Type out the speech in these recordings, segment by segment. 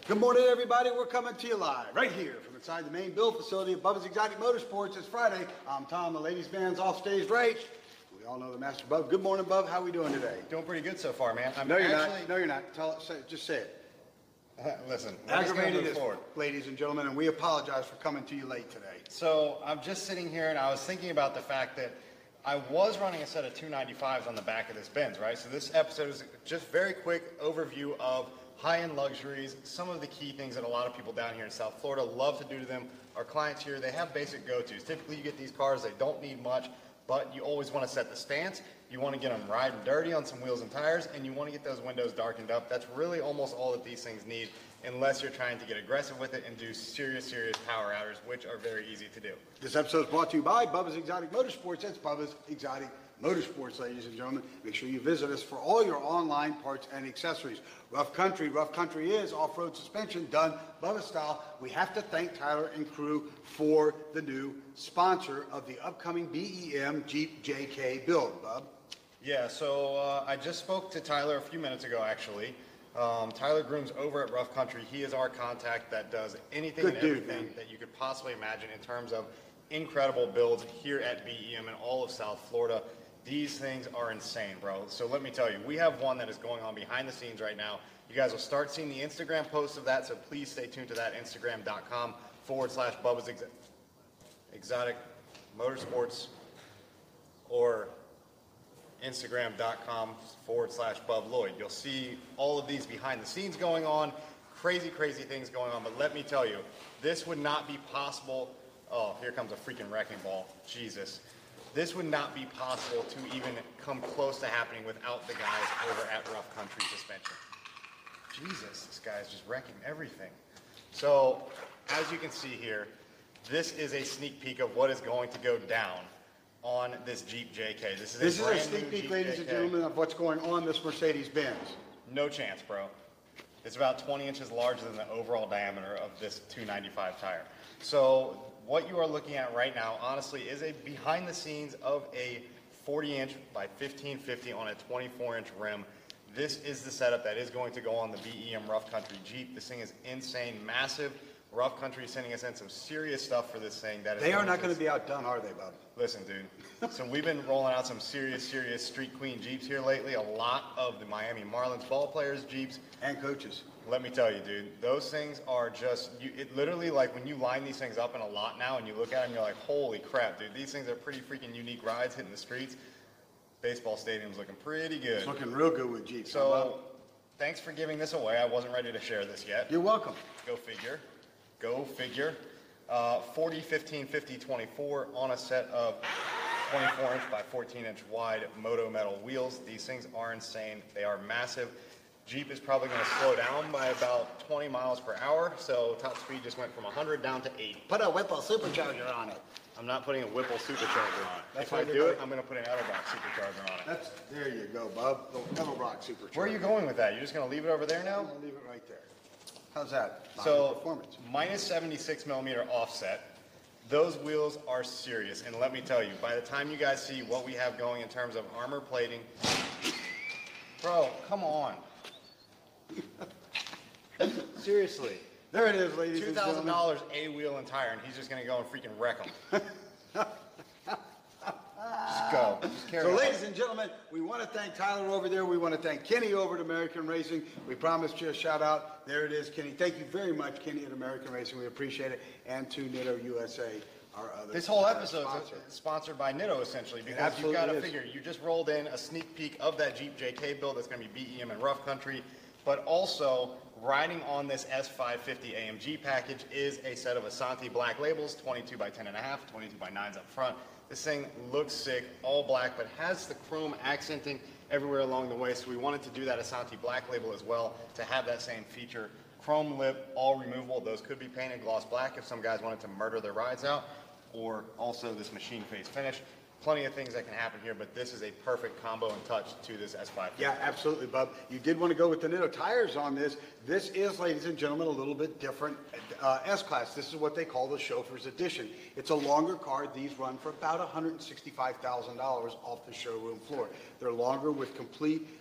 Good morning, everybody. We're coming to you live right here from inside the main build facility of Bubba's Exotic Motorsports. It's Friday. I'm Tom. The ladies' band's off stage right. We all know the Master Bub. Good morning, Bub. How we doing today? Doing pretty good so far, man. No, you're not. No, you're not. Just say it. Listen, Aggravated is ladies and gentlemen, and we apologize for coming to you late today. So I'm just sitting here, and I was thinking about the fact that I was running a set of 295s on the back of this Benz, right? So this episode is just very quick overview of high-end luxuries, some of the key things that a lot of people down here in South Florida love to do to them. Our clients here, they have basic go-tos. Typically, you get these cars, they don't need much, but you always want to set the stance. You want to get them riding dirty on some wheels and tires, and you want to get those windows darkened up. That's really almost all that these things need, unless you're trying to get aggressive with it and do serious power outers, which are very easy to do. This episode is brought to you by Bubba's Exotic Motorsports. That's Bubba's Exotic Motorsports, ladies and gentlemen. Make sure you visit us for all your online parts and accessories. Rough Country is off-road suspension done Bubba style. We have to thank Tyler and crew for the new sponsor of the upcoming BEM Jeep JK build, Bub. Yeah, so I just spoke to Tyler a few minutes ago, actually. Tyler Grooms over at Rough Country. He is our contact that does anything and everything that you could possibly imagine in terms of incredible builds here at BEM in all of South Florida. These things are insane, bro. So let me tell you, we have one that is going on behind the scenes right now. You guys will start seeing the Instagram posts of that, so please stay tuned to that, Instagram.com/Bubba's Exotic Motorsports or Instagram.com/Bub Lloyd. You'll see all of these behind the scenes going on, crazy things going on. But let me tell you, this would not be possible. Oh, here comes a freaking wrecking ball. Jesus. This would not be possible to even come close to happening without the guys over at Rough Country Suspension. Jesus, this guy's just wrecking everything. So, as you can see here, this is a sneak peek of what is going to go down on this Jeep JK. This is a sneak peek, ladies and gentlemen, of what's going on this Mercedes-Benz. No chance, bro. It's about 20 inches larger than the overall diameter of this 295 tire. So what you are looking at right now, honestly, is a behind the scenes of a 40-inch by 1550 on a 24-inch rim. This is the setup that is going to go on the BEM Rough Country Jeep. This thing is insane, massive. Rough Country is sending us in some serious stuff for this thing. That is they are not going to be outdone, are they, Bob? Listen, dude. So we've been rolling out some serious Street Queen Jeeps here lately. A lot of the Miami Marlins ball players' Jeeps. And coaches. Let me tell you, dude, those things are just, it literally, like, when you line these things up in a lot now and you look at them, you're like, holy crap, dude. These things are pretty freaking unique rides hitting the streets. Baseball stadium's looking pretty good. It's looking real good with Jeeps. So, thanks for giving this away. I wasn't ready to share this yet. You're welcome. Go figure. 40, 15, 50, 24 on a set of 24-inch by 14-inch wide Moto metal wheels. These things are insane. They are massive. Jeep is probably going to slow down by about 20 miles per hour, so top speed just went from 100 down to 80. Put a Whipple supercharger on it. I'm not putting a Whipple supercharger on it. If I do it, I'm going to put an Edelbrock supercharger on it. There you go, Bub. The Edelbrock supercharger. Where are you going with that? You're just going to leave it over there now? I'm going to leave it right there. How's that? So, performance. minus 76 millimeter offset. Those wheels are serious, and let me tell you, by the time you guys see what we have going in terms of armor plating, bro, come on. Seriously. There it is, ladies and gentlemen. $2,000 a wheel and tire, and he's just going to go and freaking wreck them. Just go. Just carry on. Ladies and gentlemen, we want to thank Tyler over there. We want to thank Kenny over at American Racing. We promised you a shout out. There it is, Kenny. Thank you very much, Kenny at American Racing. We appreciate it. And to Nitto USA, our other This whole episode is sponsored by Nitto, essentially, because you've got to figure, you just rolled in a sneak peek of that Jeep JK build that's going to be BEM and Rough Country, but also riding on this S550 AMG package is a set of Asante black labels, 22 by 10.5, 22 by 9s up front. This thing looks sick, all black, but has the chrome accenting everywhere along the way, so we wanted to do that Asante black label as well to have that same feature. Chrome lip, all removable. Those could be painted gloss black if some guys wanted to murder their rides out, or also this machine face finish. Plenty of things that can happen here, but this is a perfect combo and touch to this S550. Yeah, absolutely, Bub. You did want to go with the Nitto tires on this. This is, ladies and gentlemen, a little bit different S-Class. This is what they call the Chauffeur's Edition. It's a longer car. These run for about $165,000 off the showroom floor. They're longer with complete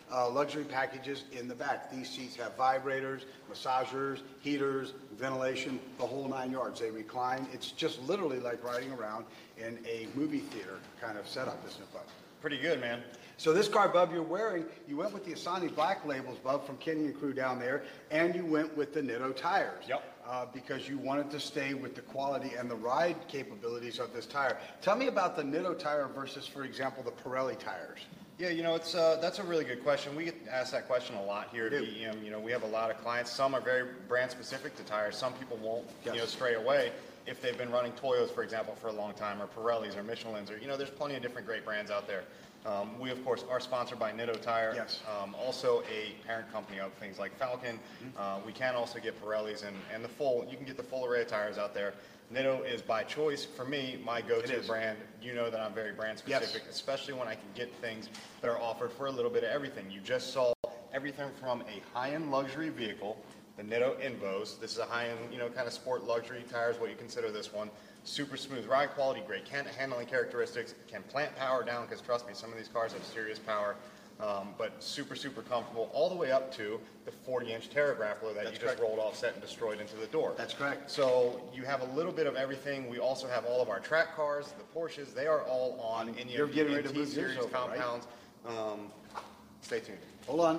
luxury packages in the back. These seats have vibrators, massagers, heaters, ventilation, the whole 9 yards. They recline. It's just literally like riding around in a movie theater kind of setup, isn't it, Bub? Pretty good, man. So this car, Bub, you're wearing, you went with the Asani black labels, Bub, from Kenny and crew down there, and you went with the Nitto tires. Yep. Because you wanted to stay with the quality and the ride capabilities of this tire. Tell me about the Nitto tire versus, for example, the Pirelli tires. Yeah, it's that's a really good question. We get asked that question a lot here at BEM. We have a lot of clients. Some are very brand specific to tires. Some people won't, stray away if they've been running Toyos, for example, for a long time, or Pirellis, or Michelins, or there's plenty of different great brands out there. We, of course, are sponsored by Nitto Tire. Yes. Also a parent company of things like Falcon. We can also get Pirellis and you can get the full array of tires out there. Nitto is by choice, for me, my go-to brand. You know that I'm very brand specific, especially when I can get things that are offered for a little bit of everything. You just saw everything from a high-end luxury vehicle, the Nitto Invos. This is a high-end, kind of sport luxury tires, what you consider this one. Super smooth ride quality, great handling characteristics, can plant power down, because trust me, some of these cars have serious power, but super, super comfortable, all the way up to the 40-inch Terra Grappler that you just rolled off set and destroyed into the door. That's correct. So you have a little bit of everything. We also have all of our track cars, the Porsches. They are all on any of the T-Series compounds. Right? Stay tuned. Hold on.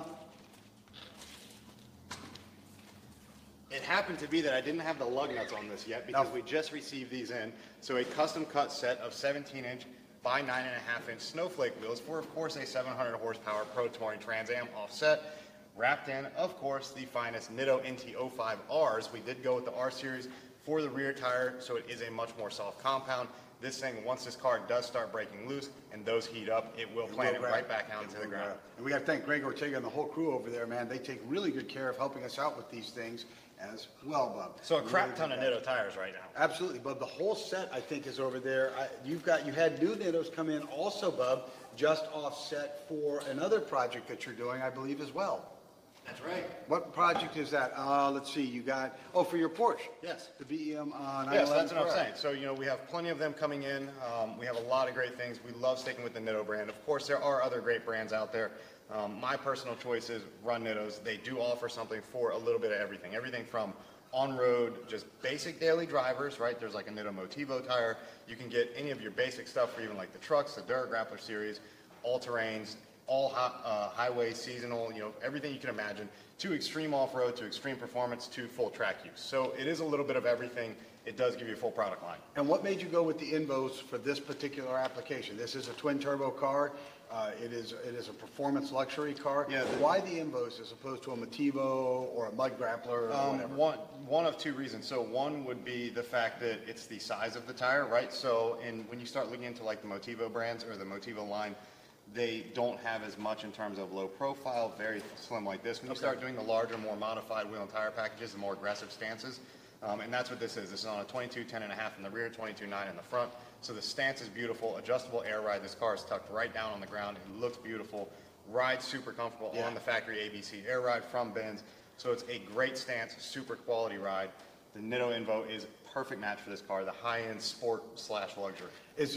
It happened to be that I didn't have the lug nuts on this yet because we just received these in. So a custom cut set of 17-inch by 9.5-inch snowflake wheels for, of course, a 700 horsepower Pro Touring Trans Am offset. Wrapped in, of course, the finest Nitto NT05Rs. We did go with the R Series for the rear tire, so it is a much more soft compound. This thing, once this car does start breaking loose and those heat up, it will plant it right back out into the ground. And we got to thank Greg Ortega and the whole crew over there, man. They take really good care of helping us out with these things as well, Bub. So a crap ton of Nitto tires right now. Absolutely, Bub. The whole set, I think, is over there. You had new Nittos come in also, Bub, just offset for another project that you're doing, I believe, as well. That's right. What project is that? Let's see. You got, for your Porsche. Yes. The BEM 911. Yes, that's what I'm saying. So, we have plenty of them coming in. We have a lot of great things. We love sticking with the Nitto brand. Of course, there are other great brands out there. My personal choice is run Nittos. They do offer something for a little bit of everything. Everything from on-road, just basic daily drivers, right? There's like a Nitto Motivo tire. You can get any of your basic stuff for even like the trucks, the Dura Grappler series, all-terrains, all highway, seasonal, everything you can imagine, to extreme off-road, to extreme performance, to full track use. So it is a little bit of everything. It does give you a full product line. And what made you go with the Invos for this particular application? This is a twin-turbo car. It is a performance luxury car. Yeah, why the Invos as opposed to a Motivo or a Mud Grappler or whatever? One of two reasons. So one would be the fact that it's the size of the tire, right? So when you start looking into like the Motivo brands or the Motivo line, they don't have as much in terms of low profile, very slim like this. When you start doing the larger, more modified wheel and tire packages, the more aggressive stances, and that's what this is. This is on a 22 10.5 in the rear, 22 9 in the front. So the stance is beautiful, adjustable air ride. This car is tucked right down on the ground. It looks beautiful. Rides super comfortable on the factory ABC air ride from Benz. So it's a great stance, super quality ride. The Nitto Invo is a perfect match for this car, the high-end sport/luxury.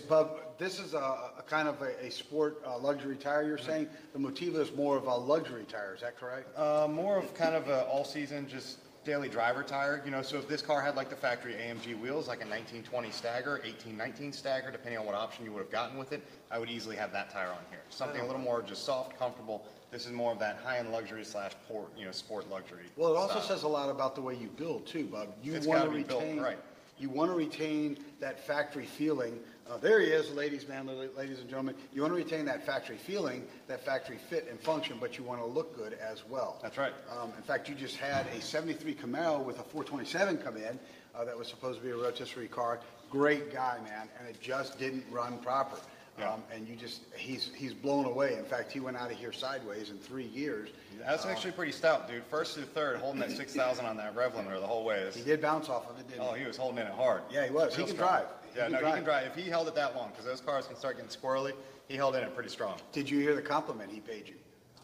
This is a kind of a sport luxury tire, you're saying? The Motiva is more of a luxury tire, is that correct? More of kind of an all-season, just daily driver tire. So if this car had like the factory AMG wheels, like a 1920 Stagger, 1819 Stagger, depending on what option you would have gotten with it, I would easily have that tire on here. Something a little more just soft, comfortable. This is more of that high-end luxury / sport luxury. Well, it also says a lot about the way you build too, Bub. You want to retain that factory feeling. There he is, ladies and gentlemen. You want to retain that factory feeling, that factory fit and function, but you want to look good as well. That's right. In fact, you just had a 73 Camaro with a 427 come in that was supposed to be a rotisserie car. Great guy, man, and it just didn't run proper. Yeah. And he's blown away. In fact, he went out of here sideways in 3 years. That's actually pretty stout, dude. First through third, holding that 6,000 on that rev limiter the whole way. He did bounce off of it, didn't he? Oh, he was holding it hard. Yeah, he was. He can drive. He can drive. If he held it that long, because those cars can start getting squirrely, he held in it pretty strong. Did you hear the compliment he paid you?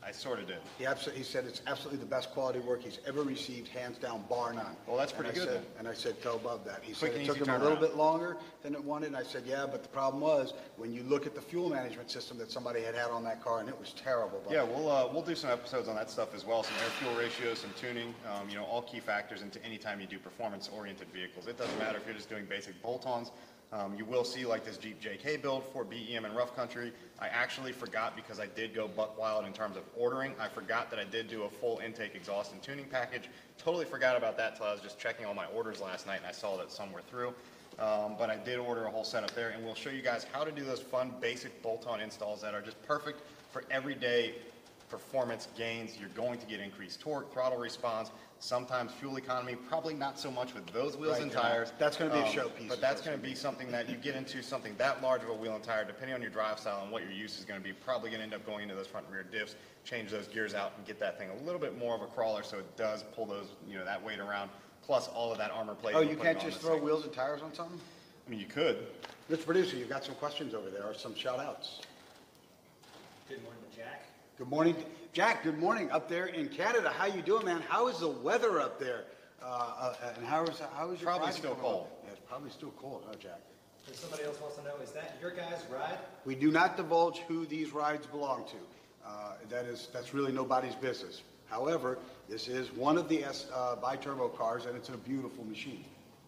I sort of did. He said it's absolutely the best quality work he's ever received, hands down, bar none. Well, that's pretty good then. And I said, tell Bub that. He Quick said and it took easy him a little turnaround. bit longer than it wanted, and I said, yeah, but the problem was, when you look at the fuel management system that somebody had on that car, and it was terrible. Bub. Yeah, we'll do some episodes on that stuff as well, some air-fuel ratios, some tuning, all key factors into any time you do performance-oriented vehicles. It doesn't matter if you're just doing basic bolt-ons. You will see like this Jeep JK build for BEM and Rough Country. I actually forgot, because I did go buck wild in terms of ordering. I forgot that I did do a full intake exhaust and tuning package. Totally forgot about that till I was just checking all my orders last night and I saw that some were through. But I did order a whole setup there, and we'll show you guys how to do those fun basic bolt-on installs that are just perfect for everyday performance gains. You're going to get increased torque, throttle response, sometimes fuel economy, probably not so much with those wheels Right, and John. tires. That's gonna be a showpiece. But that's going to be something that you get into, something that large of a wheel and tire, depending on your drive style and what your use is going to be, probably going to end up going into those front and rear diffs, change those gears out, and get that thing a little bit more of a crawler, so it does pull those, that weight around, plus all of that armor plate. Oh, we're you putting can't on just this throw thing. wheels and tires on something? I mean, you could. Mr. Producer, you've got some questions over there, or some shout-outs. Good morning to Jack. Good morning, Jack. Good morning up there in Canada. How you doing, man? How is the weather up there? And how is your Probably ride still coming cold. along? Yeah, it's probably still cold, huh, Jack? And somebody else wants to know, is that your guys' ride? We do not divulge who these rides belong to. That's really nobody's business. However, this is one of the bi-turbo cars, and it's a beautiful machine.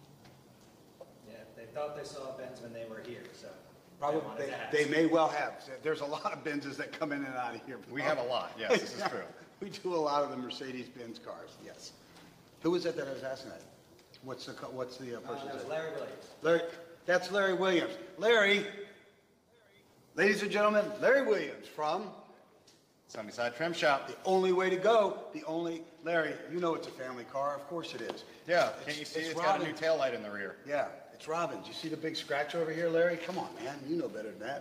Yeah, they thought they saw Benz when they were here, so. Probably wanted to ask. they may well have. There's a lot of Benzes that come in and out of here. We have a lot, yes, this is true. We do a lot of the Mercedes-Benz cars. Yes. Who was it that I was asking that? What's the person's That was name? Larry Williams. Larry, that's Larry Williams. Larry, ladies and gentlemen, Larry Williams from Sunnyside Trim Shop. The Only Way to Go. Larry, you know it's a family car. Of course it is. Yeah, can't you see it's got a new Robin's. tail light in the rear? Yeah, it's Robin's. You see the big scratch over here, Larry? Come on, man. You know better than that.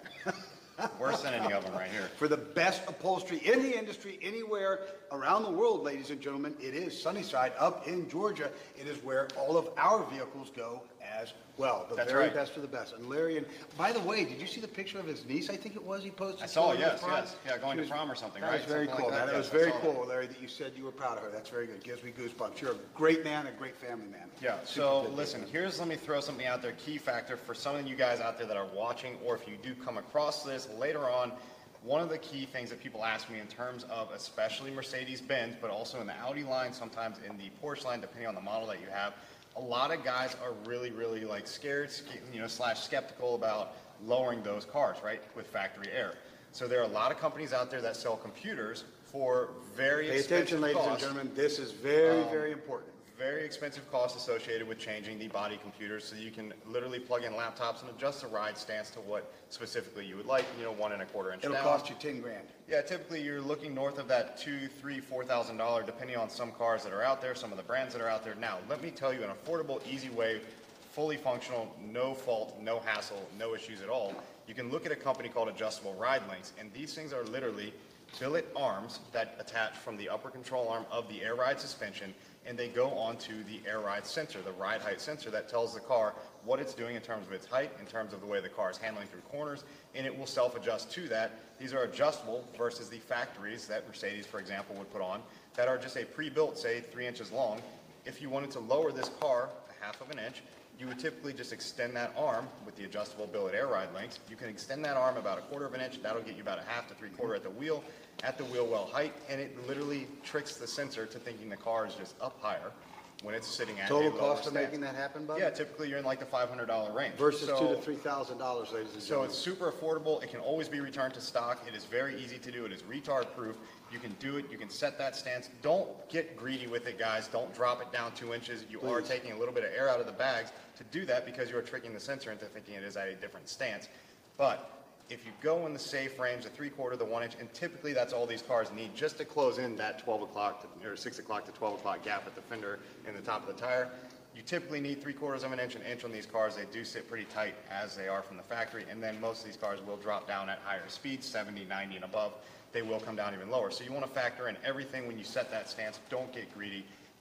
Worse than any of them right here. For the best upholstery in the industry, anywhere around the world, ladies and gentlemen, it is Sunnyside up in Georgia. It is where all of our vehicles go as well. The That's very right. best of the best. And Larry, and by the way, did you see the picture of his niece? I think it was he posted. I saw it, going to yes, prom? yes. Yeah, going to prom or something, That right? was very Something cool. like that, That was yes, I very saw cool, Larry, that you said you were proud of her. That's very good. Gives me goosebumps. You're a great man, a great family man. Yeah, Super so good listen, man. let me throw something out there, key factor for some of you guys out there that are watching, or if you do come across this later on. One of the key things that people ask me in terms of especially Mercedes-Benz, but also in the Audi line, sometimes in the Porsche line, depending on the model that you have, a lot of guys are really, really like scared, slash skeptical about lowering those cars, right, with factory air. So there are a lot of companies out there that sell computers for very Pay expensive attention, ladies and costs. gentlemen. This is very, very important. Very expensive costs associated with changing the body computers, so you can literally plug in laptops and adjust the ride stance to what specifically you would like, 1 1/4 inch It'll down. cost you 10 grand. Yeah, typically you're looking north of that $2,000, $3,000, $4,000, depending on some cars that are out there, some of the brands that are out there. Now, let me tell you an affordable, easy way, fully functional, no fault, no hassle, no issues at all. You can look at a company called Adjustable Ride Links, and these things are literally billet arms that attach from the upper control arm of the air ride suspension, and they go onto the air ride sensor, the ride height sensor that tells the car what it's doing in terms of its height, in terms of the way the car is handling through corners, and it will self-adjust to that. These are adjustable versus the factories that Mercedes, for example, would put on that are just a pre-built, say 3 inches long. If you wanted to lower this car a 1/2 inch, you would typically just extend that arm with the adjustable billet air ride links. You can extend that arm about a 1/4 inch. That'll get you about a 1/2 to 3/4 at the wheel well height, and it literally tricks the sensor to thinking the car is just up higher when it's sitting at Total a lower cost of stance. making that happen, bud? Yeah, typically you're in like the $500 range. Versus So- $2,000 to $3,000, ladies and so gentlemen. it's super affordable. It can always be returned to stock. It is very easy to do. It is retard proof. You can do it. You can set that stance. Don't get greedy with it, guys. Don't drop it down 2 inches. You are Please. taking a little bit of air out of the bags to do that because you are tricking the sensor into thinking it is at a different stance. But if you go in the safe range, the 3/4, the 1 inch, and typically that's all these cars need just to close in that 12 o'clock or 6 o'clock to 12 o'clock gap at the fender and the top of the tire. You typically need 3/4 of an inch on these cars. They do sit pretty tight as they are from the factory, and then most of these cars will drop down at higher speeds, 70, 90 and above. They will come down even lower. So you want to factor in everything when you set that stance. Don't get greedy.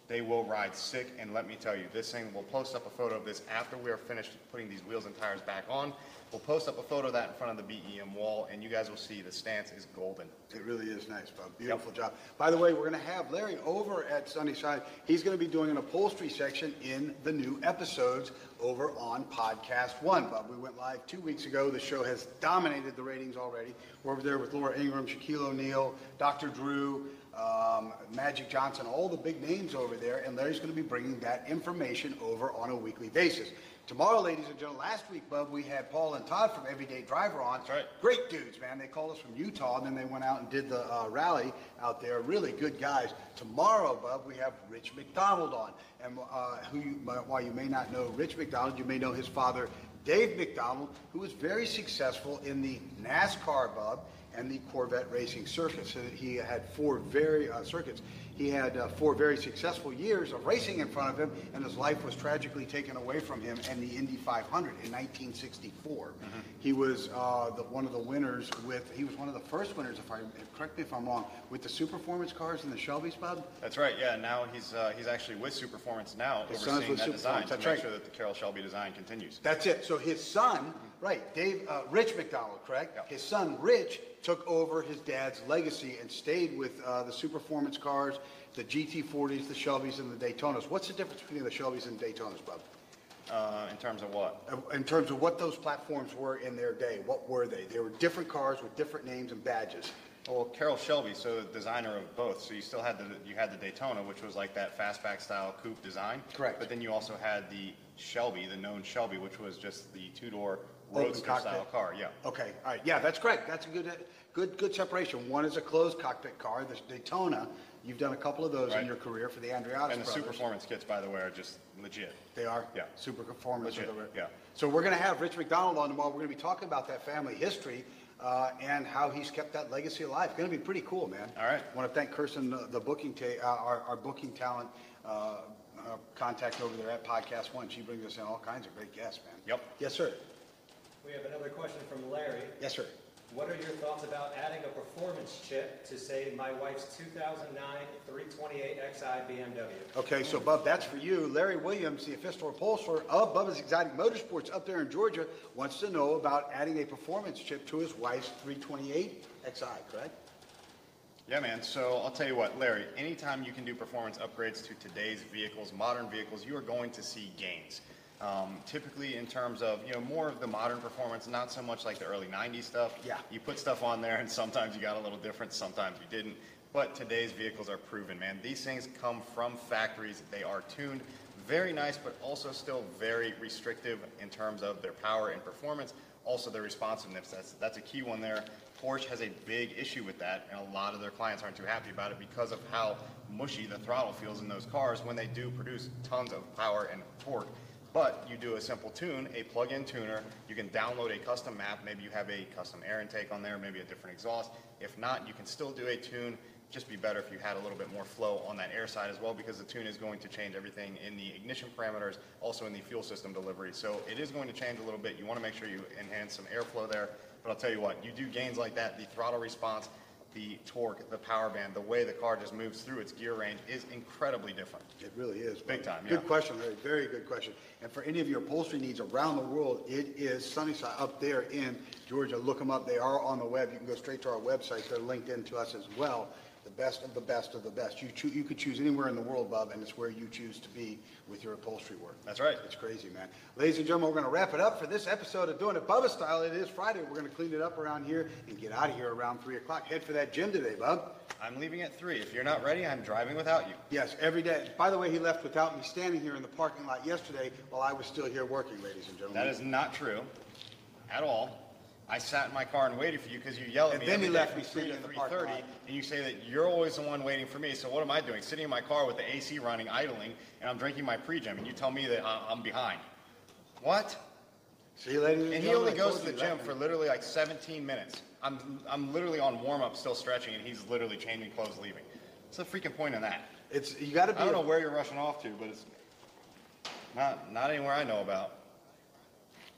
They will ride sick, and let me tell you, this thing, we'll post up a photo of this after we are finished putting these wheels and tires back on. We'll post up a photo of that in front of the BEM wall, and you guys will see the stance is golden. It really is nice, Bob. Beautiful job. By the way, we're going to have Larry over at Sunnyside. He's going to be doing an upholstery section in the new episodes over on Podcast One. Bob, we went live 2 weeks ago. The show has dominated the ratings already. We're over there with Laura Ingram, Shaquille O'Neal, Dr. Drew, Magic Johnson, all the big names over there, and Larry's going to be bringing that information over on a weekly basis. Tomorrow, ladies and gentlemen, last week, Bub, we had Paul and Todd from Everyday Driver on. That's right. Great dudes, man. They called us from Utah, and then they went out and did the rally out there. Really good guys. Tomorrow, Bub, we have Rich McDonald on. And while you may not know Rich McDonald, you may know his father, Dave McDonald, who was very successful in the NASCAR, Bub, and the Corvette racing circuit. So he had four circuits. He had 4 very successful years of racing in front of him, and his life was tragically taken away from him in the Indy 500 in 1964. He was one of the winners he was one of the first winners, correct me if I'm wrong, with the Superformance cars and the Shelbys, Bob? That's right, yeah. Now he's actually with Superformance now, His son's overseeing with that design Superformance, to that's make right. sure that the Carroll Shelby design continues. That's it. So his son, right, Rich McDonald, correct? Yep. His son, Rich, took over his dad's legacy and stayed with the Superformance cars, the GT40s, the Shelbys, and the Daytonas. What's the difference between the Shelbys and Daytonas, Bob? In terms of what? In terms of what those platforms were in their day, what were they? They were different cars with different names and badges. Well, Carroll Shelby, so the designer of both. So you still had the Daytona, which was like that fastback style coupe design. Correct. But then you also had the Shelby, the known Shelby, which was just the two-door Open roadster cockpit. style car. Yeah. Okay, all right, yeah, that's correct. That's a good separation. One is a closed cockpit car, the Daytona. You've done a couple of those in Right. your career for the Andreottis And the brothers. Superformance kits, by the way, are just legit. They are? Yeah. Super Performance. Legit, yeah. So we're going to have Rich McDonald on tomorrow. We're going to be talking about that family history and how he's kept that legacy alive. It's going to be pretty cool, man. All right. I want to thank Kirsten, the booking our booking talent contact over there at Podcast One. She brings us in all kinds of great guests, man. Yep. Yes, sir. We have another question from Larry. Yes, sir. What are your thoughts about adding a performance chip to, say, my wife's 2009 328xi BMW? Okay, so Bub, that's for you. Larry Williams, the official upholsterer of Bubba's Exotic Motorsports up there in Georgia, wants to know about adding a performance chip to his wife's 328xi, correct? Yeah, man. So I'll tell you what, Larry, anytime you can do performance upgrades to today's vehicles, modern vehicles, you are going to see gains. Typically in terms of, more of the modern performance, not so much like the early 90s stuff. Yeah. You put stuff on there and sometimes you got a little different, sometimes you didn't. But today's vehicles are proven, man. These things come from factories. They are tuned very nice, but also still very restrictive in terms of their power and performance. Also their responsiveness. That's a key one there. Porsche has a big issue with that, and a lot of their clients aren't too happy about it because of how mushy the throttle feels in those cars when they do produce tons of power and torque. But you do a simple tune, a plug-in tuner. You can download a custom map. Maybe you have a custom air intake on there, maybe a different exhaust. If not, you can still do a tune. Just be better if you had a little bit more flow on that air side as well, because the tune is going to change everything in the ignition parameters, also in the fuel system delivery. So it is going to change a little bit. You want to make sure you enhance some airflow there. But I'll tell you what, you do gains like that, the throttle response, the torque, the power band, the way the car just moves through its gear range is incredibly different. It really is. Big time, yeah. Good question, Larry. Very good question. And for any of your upholstery needs around the world, it is Sunnyside up there in Georgia. Look them up. They are on the web. You can go straight to our website. They're linked in to us as well. The best of the best of the best. You could choose anywhere in the world, Bob, and it's where you choose to be with your upholstery work. That's right. It's crazy, man. Ladies and gentlemen, we're going to wrap it up for this episode of Doing It Bubba Style. It is Friday. We're going to clean it up around here and get out of here around 3 o'clock. Head for that gym today, Bob. I'm leaving at 3. If you're not ready, I'm driving without you. Yes, every day. By the way, he left without me standing here in the parking lot yesterday while I was still here working, ladies and gentlemen. That is not true at all. I sat in my car and waited for you because you yell at And me then every he day left from me 3 sitting to in the parking 3:30, lot. and you say that you're always the one waiting for me. So what am I doing? Sitting in my car with the AC running, idling, and I'm drinking my pre-gym, and you tell me that I'm behind. What? See, ladies and And gentlemen, he only I goes told to the you, gym left for me. literally like 17 minutes. I'm literally on warm-up still stretching, and he's literally changing clothes leaving. What's the freaking point in that? It's you got to be. I don't know where you're rushing off to, but it's not anywhere I know about.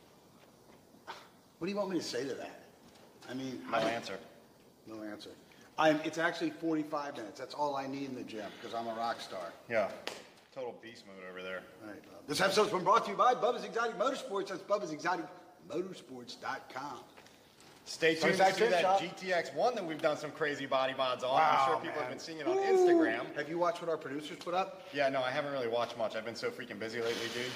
What do you want me to say to that? I mean, No answer. No answer. It's actually 45 minutes. That's all I need in the gym because I'm a rock star. Yeah. Total beast mode over there. All right, Bob. This episode's been brought to you by Bubba's Exotic Motorsports. That's Bubba'sExoticMotorsports.com. Stay tuned to see that GTX-1 that we've done some crazy body mods on. I'm sure people have been seeing it on Instagram. Have you watched what our producers put up? Yeah, no, I haven't really watched much. I've been so freaking busy lately, dude.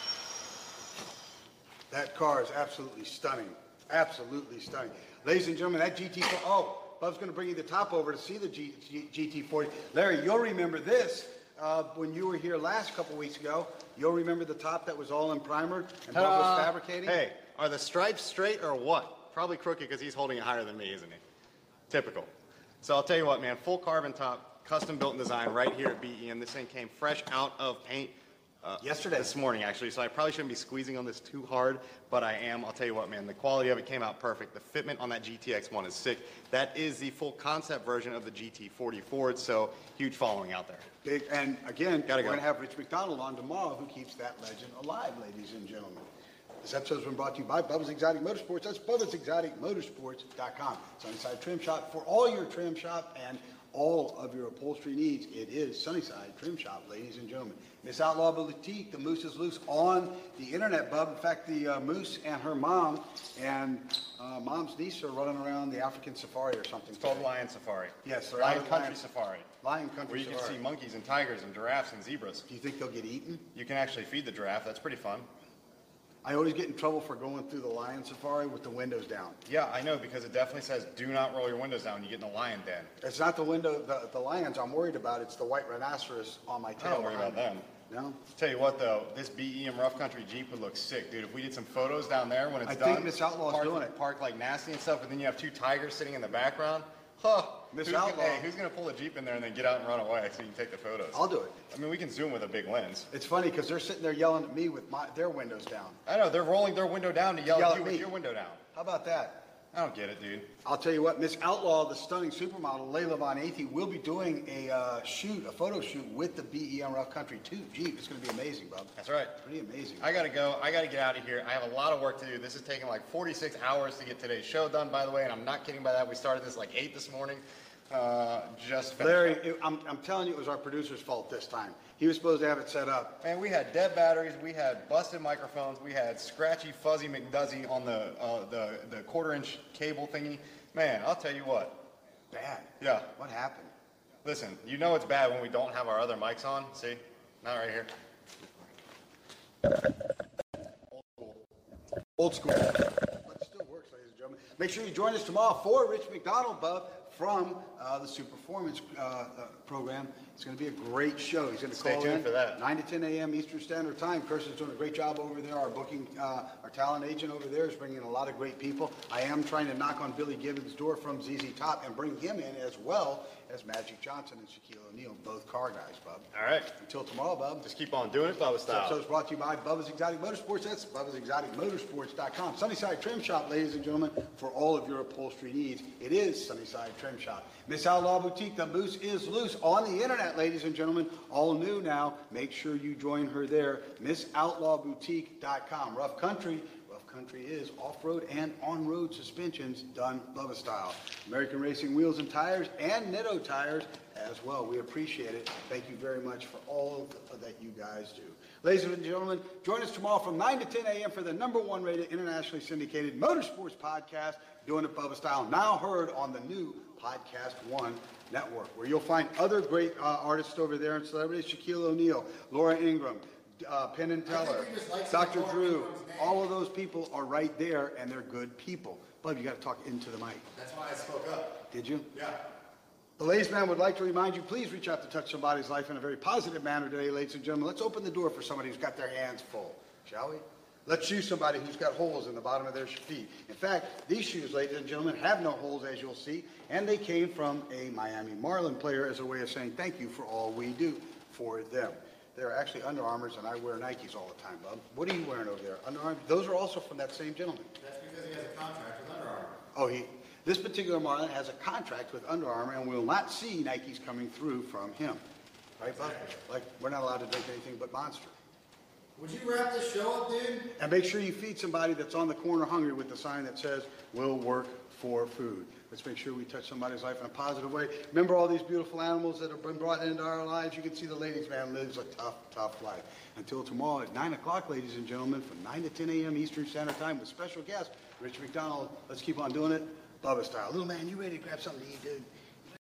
That car is absolutely stunning. Absolutely stunning. Ladies and gentlemen, that GT4... Oh, Bub's going to bring you the top over to see the GT40. Larry, you'll remember this. When you were here last couple weeks ago, you'll remember the top that was all in primer and Bub was fabricating? Hey, are the stripes straight or what? Probably crooked because he's holding it higher than me, isn't he? Typical. So I'll tell you what, man, full carbon top, custom built and designed right here at BEM. This thing came fresh out of paint yesterday. This morning, actually. So I probably shouldn't be squeezing on this too hard, but I am. I'll tell you what, man, the quality of it came out perfect. The fitment on that GTX-1 is sick. That is the full concept version of the GT40 Ford, so huge following out there. Big, and again, Gotta we're go. going to have Rich McDonald on tomorrow who keeps that legend alive, ladies and gentlemen. This episode's been brought to you by Bubba's Exotic Motorsports. That's Bubba'sExoticMotorsports.com. Sunnyside Trim Shop for all your trim shop and all of your upholstery needs. It is Sunnyside Trim Shop, ladies and gentlemen. Miss Outlaw Boutique, the Moose is loose on the internet, Bub. In fact, the Moose and her mom and mom's niece are running around the African safari or something. It's called Lion Safari. Yes, they're Lion out of Country Safari. Lion Country Where you can Safari. see monkeys and tigers and giraffes and zebras. Do you think they'll get eaten? You can actually feed the giraffe. That's pretty fun. I always get in trouble for going through the lion safari with the windows down. Yeah, I know, because it definitely says do not roll your windows down when you get in the lion den. It's not the window, the lions I'm worried about. It's the white rhinoceros on my tail. I don't worry about behind them. me. No? Tell you what, though, this BEM Rough Country Jeep would look sick, dude. If we did some photos down there when it's I done. think Miss Outlaw's parked- doing it. Parked like nasty and stuff, but then you have two tigers sitting in the background. Huh. Miss Who's Outlaw. Hey, who's going to pull a Jeep in there and then get out and run away so you can take the photos? I'll do it. I mean, we can zoom with a big lens. It's funny because they're sitting there yelling at me with their windows down. I know, they're rolling their window down to yell at you me. with your window down. How about that? I don't get it, dude. I'll tell you what, Miss Outlaw, the stunning supermodel, Layla Von Athey, will be doing a photo shoot with the BEM Rough Country 2 Jeep. It's going to be amazing, Bub. That's right. Pretty amazing. I gotta go. I gotta get out of here. I have a lot of work to do. This is taking like 46 hours to get today's show done, by the way, and I'm not kidding by that. We started this like 8 this morning. Just finished. Larry, I'm telling you, it was our producer's fault this time. He was supposed to have it set up. Man, we had dead batteries, we had busted microphones, we had scratchy fuzzy McDuzzy on the quarter-inch cable thingy. Man, I'll tell you what. Bad. Yeah. What happened? Listen, you know it's bad when we don't have our other mics on. See? Not right here. Old school. But it still works, ladies and gentlemen. Make sure you join us tomorrow for Rich McDonald, Bub, from the Superformance program. It's going to be a great show. He's going to Stay call tuned in for that. 9 to 10 a.m. Eastern Standard Time. Kirsten's doing a great job over there. Our booking, our talent agent over there is bringing in a lot of great people. I am trying to knock on Billy Gibbons' door from ZZ Top and bring him in as well as Magic Johnson and Shaquille O'Neal, both car guys, Bub. All right. Until tomorrow, Bub. Just keep on doing it, Bubba This style. episode is brought to you by Bubba's Exotic Motorsports. That's Bubba'sExoticMotorsports.com. Sunnyside Trim Shop, ladies and gentlemen, for all of your upholstery needs. It is Sunnyside Trim Shop. Miss Outlaw Boutique, the Moose is loose on the internet, ladies and gentlemen. All new now. Make sure you join her there. MissOutlawBoutique.com. Rough Country. Rough Country is off-road and on-road suspensions done Bubba style. American Racing Wheels and Tires and Nitto Tires as well. We appreciate it. Thank you very much for all that you guys do. Ladies and gentlemen, join us tomorrow from 9 to 10 a.m. for the #1 rated internationally syndicated motorsports podcast, Doing It Bubba Style, now heard on the new Podcast One network, where you'll find other great artists over there and celebrities: Shaquille O'Neal, Laura Ingraham, Penn and Teller, Dr. Drew. All of those people are right there, and they're good people. Bub, you got to talk into the mic. That's why I spoke up. Did you? Yeah. The Ladies Man would like to remind you, please reach out to touch somebody's life in a very positive manner today, ladies and gentlemen. Let's open the door for somebody who's got their hands full, shall we? Let's shoe somebody who's got holes in the bottom of their feet. In fact, these shoes, ladies and gentlemen, have no holes, as you'll see, and they came from a Miami Marlin player as a way of saying thank you for all we do for them. They're actually Under Armours, and I wear Nikes all the time, Bub. What are you wearing over there? Under Armour? Those are also from that same gentleman. That's because he has a contract with Under Armour. Oh, this particular Marlin has a contract with Under Armour, and we will not see Nikes coming through from him. Right, Bub? Like, we're not allowed to drink anything but Monster. Would you wrap this show up, dude? And make sure you feed somebody that's on the corner hungry with the sign that says, "We'll work for food." Let's make sure we touch somebody's life in a positive way. Remember all these beautiful animals that have been brought into our lives? You can see the ladies' man lives a tough, tough life. Until tomorrow at 9 o'clock, ladies and gentlemen, from 9 to 10 a.m. Eastern Standard Time with special guest, Rich McDonald. Let's keep on doing it, Bubba style. Little man, you ready to grab something to eat, dude?